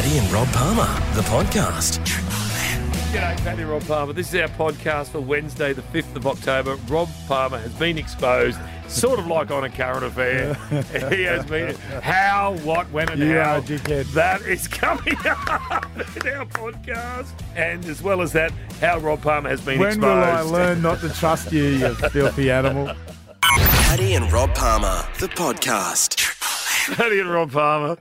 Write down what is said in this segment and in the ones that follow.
Paddy and Rob Palmer, the podcast. G'day, Paddy and Rob Palmer. This is our podcast for Wednesday, the 5th of October. Rob Palmer has been exposed, sort of like on a current affair. He has been how, what, when, and You how. are a dickhead. That is coming up in our podcast. And as well as that, how Rob Palmer has been When exposed. will I learn not to trust you, you filthy animal? Paddy and Rob Palmer, the podcast. Paddy and Rob Palmer.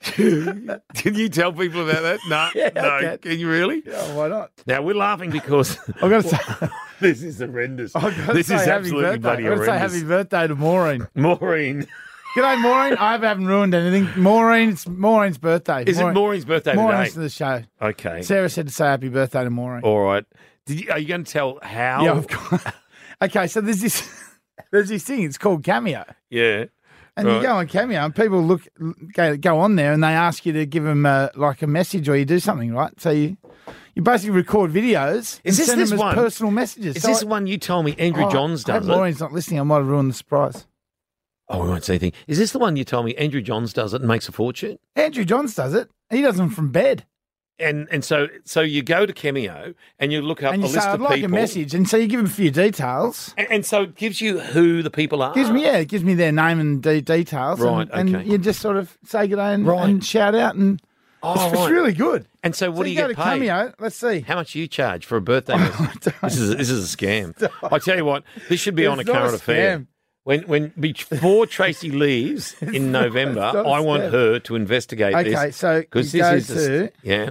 Can you tell people about that? No. Can you really? Yeah, why not? Now, we're laughing because I've got to say, this is horrendous. This This is absolutely bloody I've got to say horrendous. happy birthday to Maureen. Maureen. G'day, Maureen. I hope I haven't ruined anything. Maureen, it's Maureen's birthday. Is it Maureen's birthday Maureen's to today? the show. Okay. Sarah said to say happy birthday to Maureen. All right. Are you going to tell how? Yeah, I've got. Okay, so there's this thing. It's called Cameo. Yeah. And you go on Cameo, and people go on there, and they ask you to give them like a message, or you do something, right? So you basically record videos and this send this them as one? personal messages. Is So this the one you told me Andrew Johns I hope does it? Maureen's not listening. I might have ruined the surprise. Oh, we won't say anything. Is this the one you told me Andrew Johns does it and makes a fortune? Andrew Johns does it. He does them from bed. And so you go to Cameo and you look up And a you say, list I'd of like people. a message. And so you give them a few details. And so it gives you who the people are. It gives me their name and details. Right, and okay. you just sort of say good day Right. and shout out. And it's right. really good. And so what So do you go get to paid? Cameo. Let's see. How much do you charge for a birthday message? This is a scam. I tell you what, this should be on a It's not a current affair. scam. When before Tracy leaves in November, not a I want scam. her to investigate this. Okay, so you because go this is to yeah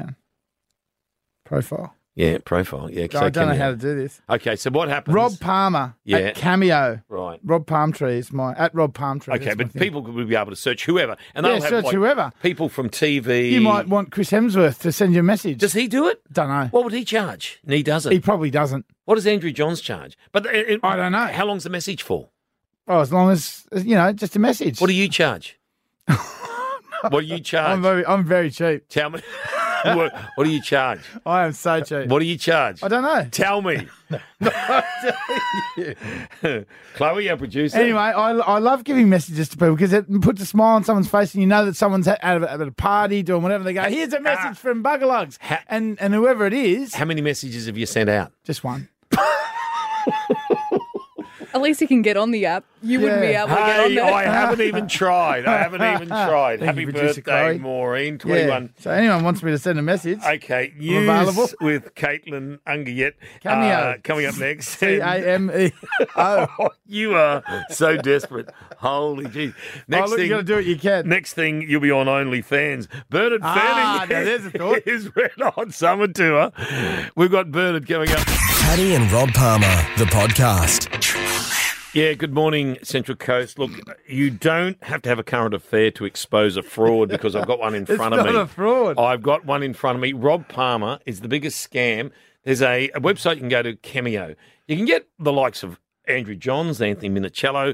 profile. profile yeah. I don't know how to do this. Okay, so what happens? Rob Palmer Yeah. at Cameo. Right. Rob Palmtree is at Rob Palmtree. Okay, that's my but thing. people will be able to search whoever, and Yeah, they'll have search like, whoever. people from TV. You might want Chris Hemsworth to send you a message. Does he do it? Don't know. What would he charge? And he doesn't. He probably doesn't. What does Andrew Johns charge? But I don't know. How long's the message for? Oh, as long as just a message. What do you charge? What do you charge? I'm very cheap. Tell me. What do you charge? I am so cheap. What do you charge? I don't know. Tell me. Chloe, our producer. Anyway, I love giving messages to people because it puts a smile on someone's face, and you know that someone's at a party doing whatever. They go, "Here's a message from Buggerlugs," and whoever it is, How many messages have you sent out? just one. At least you can get on the app. You wouldn't be Yeah. able to get on Hey, there. I haven't even tried. Thank Happy you, producer birthday, Chloe. Maureen. Yeah. 21. So anyone wants me to send a message, Okay, I'm news available. with Caitlin Ungayet. Cameo. Coming up next. CAMEO. Oh, you are so desperate. Holy jeez. Next Look, thing, you got to do what you can. Next thing, you'll be on OnlyFans. Bernard Fanning now there's a thought. is Red Hot Summer Tour. We've got Bernard coming up. Paddy and Rob Palmer, the podcast. Yeah, good morning, Central Coast. Look, you don't have to have a current affair to expose a fraud because I've got one in front of It's me. not a fraud. I've got one in front of me. Rob Palmer is the biggest scam. There's a website you can go to, Cameo. You can get the likes of Andrew Johns, Anthony Minicello.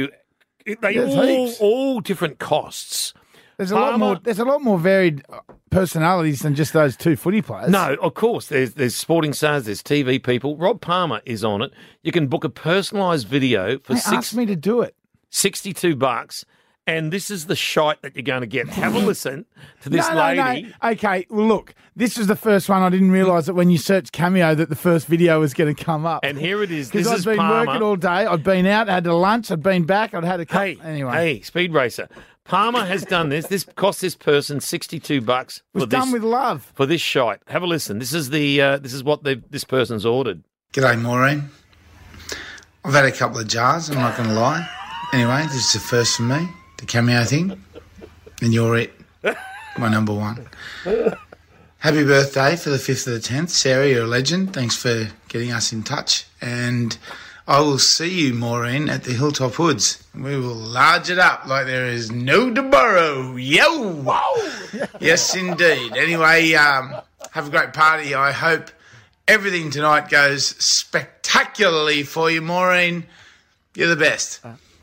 There's All different costs. There's a lot more. There's a lot more varied personalities than just those two footy players. No, of course. There's sporting stars, there's TV people. Rob Palmer is on it. You can book a personalised video for they asked me to do it. $62, and this is the shite that you're going to get. Have a listen to this lady. No. Okay, well, look, this was the first one. I didn't realise that when you search Cameo that the first video was going to come up. And here it is. Because This I've is been Palmer. working all day. I've been out, had a lunch, I'd been back, I'd had a cup. Anyway, Hey, Speed Racer. Palmer has done this. This cost this person $62 it was for done this with love. for this shite. Have a listen. This is what this person's ordered. G'day, Maureen. I've had a couple of jars, I'm not going to lie. Anyway, this is the first for me, the Cameo thing, and you're it, my number one. Happy birthday for the 5th of the 10th. Sarah, you're a legend. Thanks for getting us in touch. And I will see you, Maureen, at the Hilltop Hoods. We will large it up like there is no tomorrow. Yo! Whoa! Yes, indeed. Anyway, have a great party. I hope everything tonight goes spectacularly for you, Maureen. You're the best.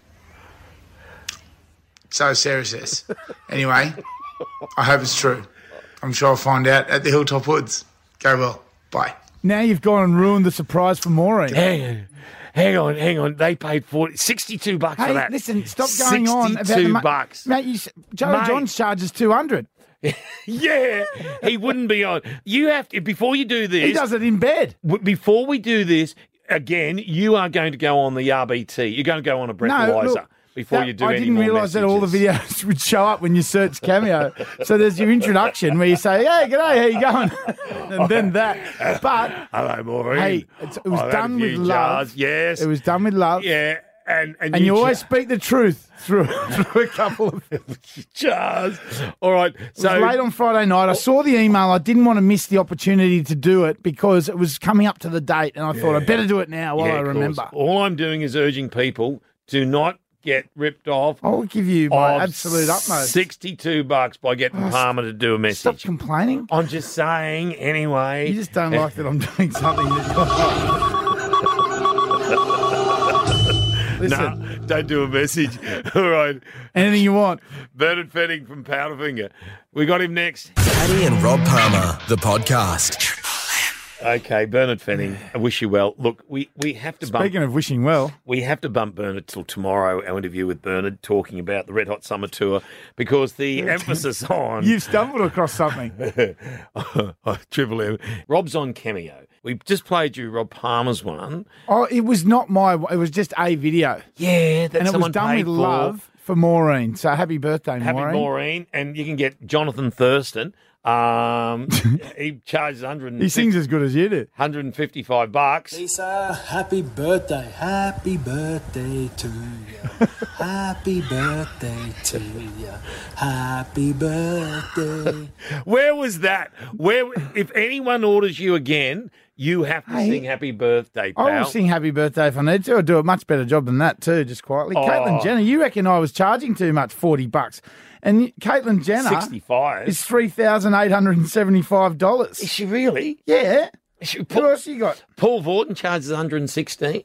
So Sarah says. Anyway, I hope it's true. I'm sure I'll find out at the Hilltop Woods. Go well. Bye. Now you've gone and ruined the surprise for Maureen. Hang on. They paid $62 for Hey, that. listen, stop going on about the $62. Mate, Joe Mate. Johns charges $200. Yeah, he wouldn't be on. You have to, before you do this. He does it in bed. Before we do this, again, you are going to go on the RBT. You're going to go on a breathalyzer before you do any more I didn't realise that all the messages. videos would show up when you search Cameo. So there's your introduction where you say, hey, g'day, how you going? And then that. But, Hello, Maureen. hey, it was I've had done a few with love. jars. Yes. It was done with love. Yeah. And you always speak the truth through a couple of jars. All right. It was late on Friday night. I saw the email. I didn't want to miss the opportunity to do it because it was coming up to the date, and I thought I'd better do it now while I of remember. course. All I'm doing is urging people, do not get ripped off. I'll give you my of absolute utmost. $62 by getting Palmer to do a message. Stop complaining. I'm just saying, anyway. You just don't like that I'm doing something that Listen, No, don't do a message. All right. anything you want. Bernard Fenning from Powderfinger. We got him next. Paddy and Rob Palmer, the podcast. Okay, Bernard Fenning, I wish you well. Look, we have to bump. Speaking of wishing well, We have to bump Bernard till tomorrow, our interview with Bernard, talking about the Red Hot Summer Tour, because the emphasis on... you've stumbled across something. Triple M. Rob's on Cameo. We just played you Rob Palmer's one. Oh, it was not it was just a video. Yeah, that And it was someone done paid with for. love for Maureen. So happy birthday, Happy Maureen. Maureen. And you can get Jonathan Thurston. He charges He sings as good as you do. $155. Lisa, happy birthday to you. Happy birthday to you. Happy birthday. Where was that? Where? If anyone orders you again, you have to sing Happy Birthday, pal. I will sing happy birthday if I need to. I'll do a much better job than that too, just quietly. Caitlyn Jenner, you reckon I was charging too much, $40. And Caitlyn Jenner 65. is $3,875. Is she really? Yeah. She, What else you got? Paul Vorton charges 116.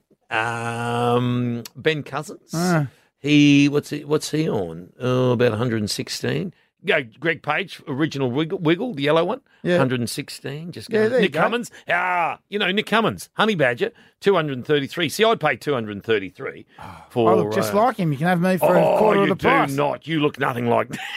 Ben Cousins. What's he on? Oh, about 116. Yeah, Greg Page, original Wiggle, the yellow one, Yeah. 116. Just Yeah, go. there you Nick go. Cummins, Nick Cummins, Honey Badger, 233. See, I'd pay 233 for. I look just like him. You can have me for a quarter of the price. You do not. You look nothing like that.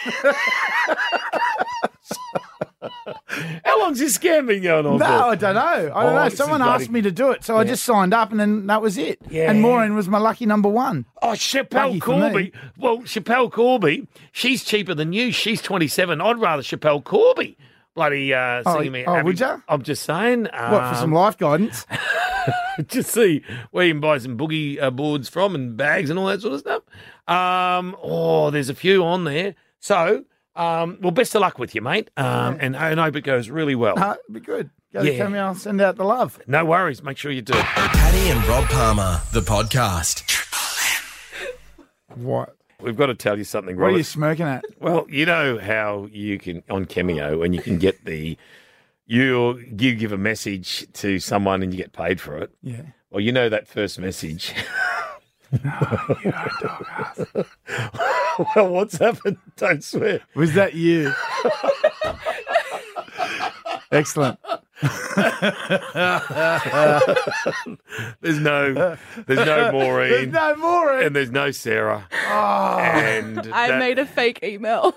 How long's this scam been going on No, for? I don't know. I don't know. this is Someone bloody- asked me to do it, so I just signed up, and then that was it. Yeah. And Maureen was my lucky number one. Oh, Chappelle Lucky for me. Corby. Well, Chappelle Corby, she's cheaper than you. She's 27. I'd rather Chappelle Corby bloody singing me. would ya? I'm just saying. What, for some life guidance? Just see where you can buy some boogie boards from and bags and all that sort of stuff. There's a few on there. So, best of luck with you, mate. And I hope it goes really well. It'd be good. Go to Yeah. Cameo and send out the love. No worries. Make sure you do. Paddy and Rob Palmer, the podcast. What? We've got to tell you something, What are Robert. you smirking at? Well, you know how you can, on Cameo, and you can get you give a message to someone and you get paid for it. Yeah. Well, you know that first message. Well, what's happened? Don't swear. Was that you? Excellent. There's no Maureen. There's no Maureen. And there's no Sarah. Oh. And I made a fake email.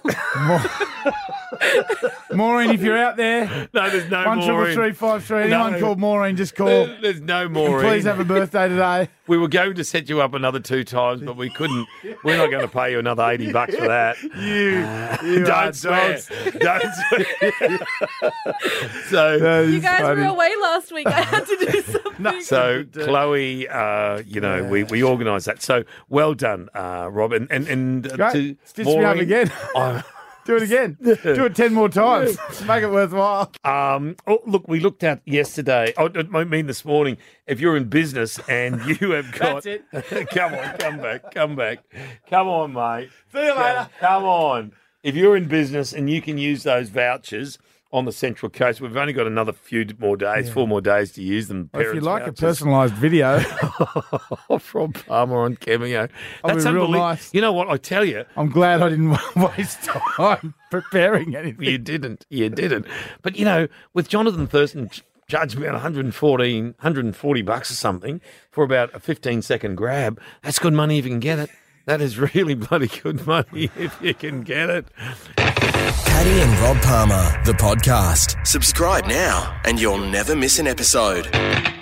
Maureen, if you're out there, no, there's no 13353. Anyone No. called Maureen, just call. There's no Maureen. Please have a birthday today. We were going to set you up another 2 times, but we couldn't. We're not going to pay you another $80 for that. You are Don't swear. dogs. Don't swear. So, That You is guys funny. were away last week. I had to do something. so Chloe, we organised that. So well done, Rob, and Great. to Stitch me up Maureen. again. Do it again. Do it 10 more times. Make it worthwhile. Look, we looked at yesterday. I mean this morning. If you're in business and you have got, That's it. come back. Come on, mate. See you later. Come on. If you're in business and you can use those vouchers on the Central Coast, we've only got another few more days, 4 more days to use them. If you Parents' like a vouchers. personalised video, From Palmer on Cameo. I'll be real unbelievable. nice. You know what? I tell you, I'm glad I didn't waste time preparing anything. you didn't. But, with Jonathan Thurston charged about $140 or something for about a 15-second grab, that's good money if you can get it. That is really bloody good money if you can get it. Paddy and Rob Palmer, the podcast. Subscribe now and you'll never miss an episode.